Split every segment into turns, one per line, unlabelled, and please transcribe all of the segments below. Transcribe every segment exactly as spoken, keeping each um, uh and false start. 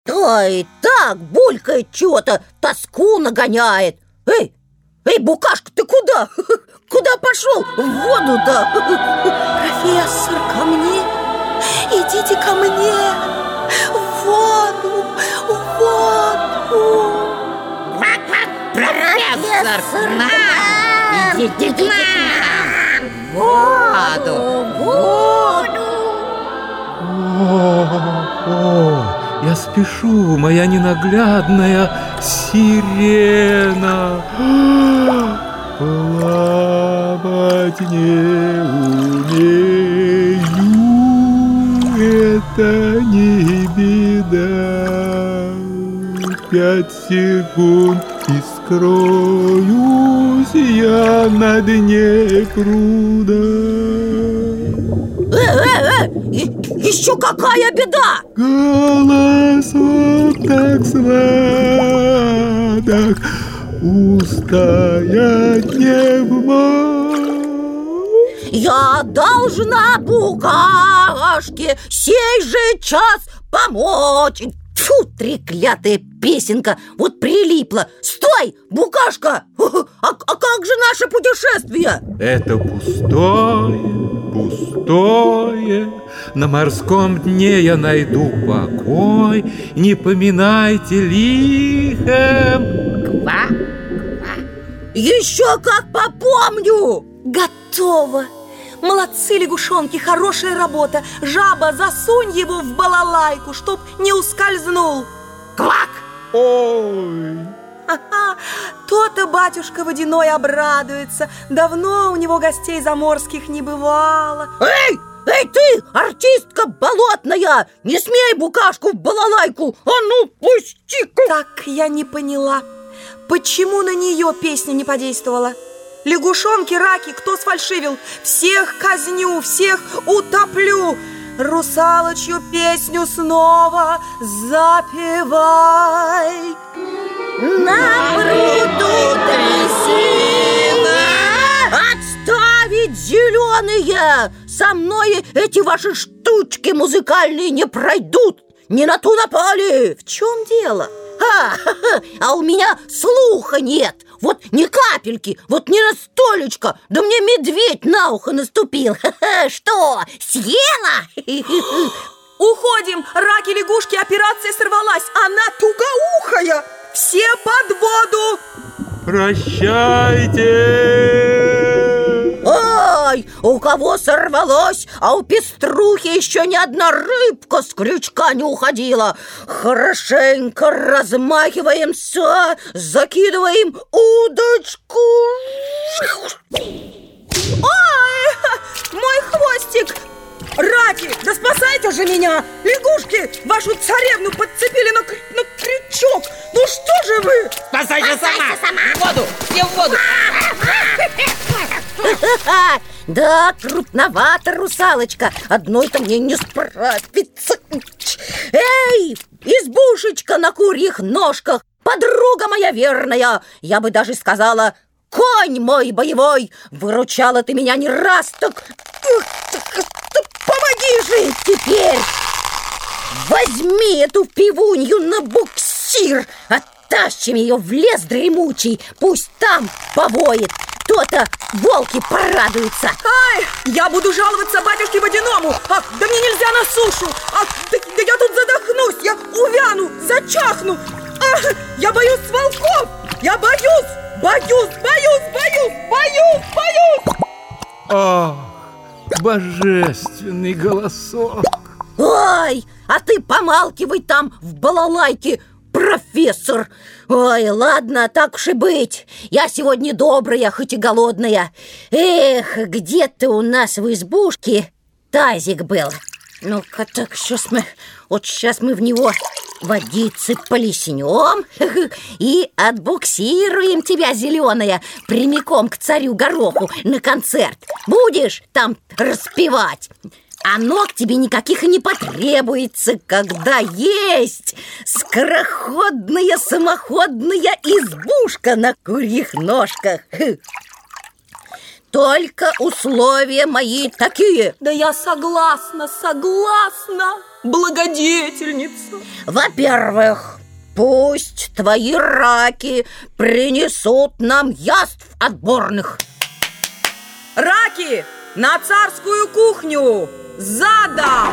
Ой, так булькает чего-то, тоску нагоняет. Эй, эй, Букашка, ты куда? Куда пошел? В воду-то.
Профессор, ко мне. Идите ко мне. В воду, в воду.
Профессор, к нам! Идите к нам! В воду! В воду!
О, о, я спешу, моя ненаглядная сирена. Плавать не умею, это не беда. Пять секунд и скроюсь я на дне пруда.
Э, э, э, и, еще какая беда!
Голосок так сладок, устоять не в мог.
Я должна Букашке сей же час помочь. Тьфу, треклятая песенка, вот прилипла. Стой, Букашка! А, а как же наше путешествие?
Это пустое, пустое. На морском дне я найду покой. Не поминайте лихом.
Ква, ква.
Еще как попомню!
Готово! Молодцы, лягушонки, хорошая работа. Жаба, засунь его в балалайку, чтоб не ускользнул.
Квак!
Ой!
Ха-ха, то-то батюшка водяной обрадуется. Давно у него гостей заморских не бывало.
Эй, эй ты, артистка болотная! Не смей Букашку в балалайку! А ну, пусти-ка!
Так я не поняла, почему на нее песня не подействовала? Лягушонки, раки, кто сфальшивил? Всех казню, всех утоплю. Русалочью песню снова запевай.
На пруду трясина! Отставить, зеленые! Со мной эти ваши штучки музыкальные не пройдут! Не на ту напали!
В чем дело?
А, а у меня слуха нет. Вот ни капельки, вот ни на столечко. Да мне медведь на ухо наступил. Что, съела?
Уходим, раки-лягушки, операция сорвалась. Она тугоухая. Все под воду.
Прощайте!
Ой, у кого сорвалось, а у пеструхи еще ни одна рыбка с крючка не уходила. Хорошенько размахиваемся, закидываем удочку.
Ой, мой хвостик! Раки, да спасайте же меня! Лягушки, вашу царевну подцепили на, кр- на крючок! Ну что же вы?
Спасайся сама! В воду! Все в воду!
Да, крупновато, русалочка. Одной-то мне не справиться. Эй, избушечка на курьих ножках, подруга моя верная, я бы даже сказала, конь мой боевой, выручала ты меня не раз, так... Помоги же теперь! Возьми эту пивунью на буксир, оттащим ее в лес дремучий, пусть там повоет. То-то волки порадуются.
Ай, я буду жаловаться батюшке водяному. Ах, да мне нельзя на сушу. Ах, да, да я тут задохнусь, я увяну, зачахну. Ах, я боюсь волков. Я боюсь, боюсь, боюсь, боюсь, боюсь, боюсь.
Ах, божественный голосок.
Ой, а ты помалкивай там в балалайке, профессор. Ой, ладно, так уж и быть. Я сегодня добрая, хоть и голодная. Эх, где-то у нас в избушке тазик был. Ну-ка, так, сейчас мы... Вот сейчас мы в него водицы полеснем и отбуксируем тебя, зеленая, прямиком к царю Гороху на концерт. Будешь там распевать? А ног тебе никаких и не потребуется, когда есть скороходная самоходная избушка на курьих ножках. Только условия мои такие.
Да я согласна, согласна. благодетельница.
Во-первых, пусть твои раки принесут нам яств отборных.
Раки, на царскую кухню! Задом!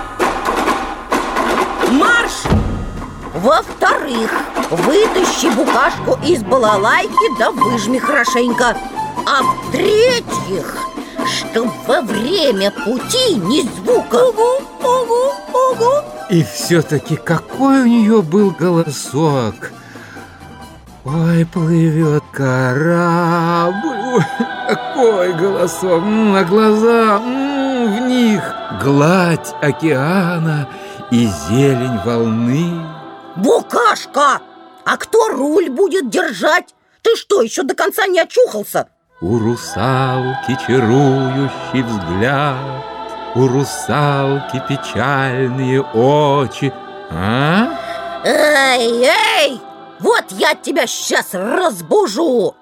Марш!
Во-вторых, вытащи букашку из балалайки да выжми хорошенько. А в-третьих, чтоб во время пути ни звука.
Угу, угу, угу.
И все-таки какой у нее был голосок! Ой, плывет корабль, ой, какой голосок, м, а глаза, м, в них гладь океана и зелень волны.
Букашка! А кто руль будет держать? Ты что, еще до конца не очухался?
У русалки чарующий взгляд, у русалки печальные очи. А?
Эй, эй! Вот я тебя сейчас разбужу.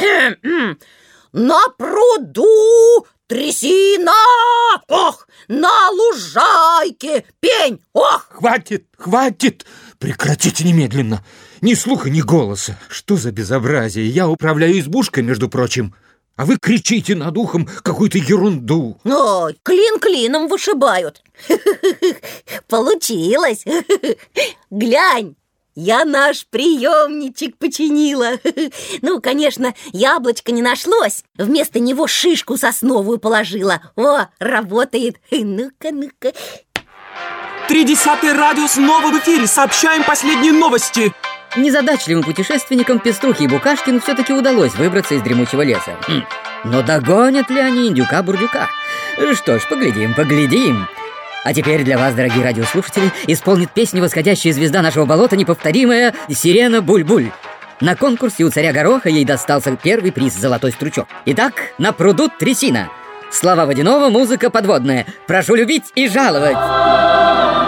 На пруду трясина, ох, на лужайке пень, ох.
Хватит, хватит! Прекратите немедленно! Ни слуха, ни голоса. Что за безобразие? Я управляю избушкой, между прочим, а вы кричите над ухом какую-то ерунду.
Ой, клин клином вышибают. Получилось. Глянь, я наш приемничек починила. Ну, конечно, яблочко не нашлось. Вместо него шишку сосновую положила. О, работает. Ну-ка, ну-ка.
Тридесятый радио снова в эфире. Сообщаем последние новости.
Незадачливым путешественникам Пеструхе и Букашкину все-таки удалось выбраться из дремучего леса. Хм. Но догонят ли они индюка-бурдюка? Что ж, поглядим, поглядим. А теперь для вас, дорогие радиослушатели, исполнит песню восходящая звезда нашего болота, неповторимая «Сирена Буль-Буль». На конкурсе у царя Гороха ей достался первый приз «Золотой стручок». Итак, на пруду трясина. Слова водяного, музыка подводная. Прошу любить и жаловать.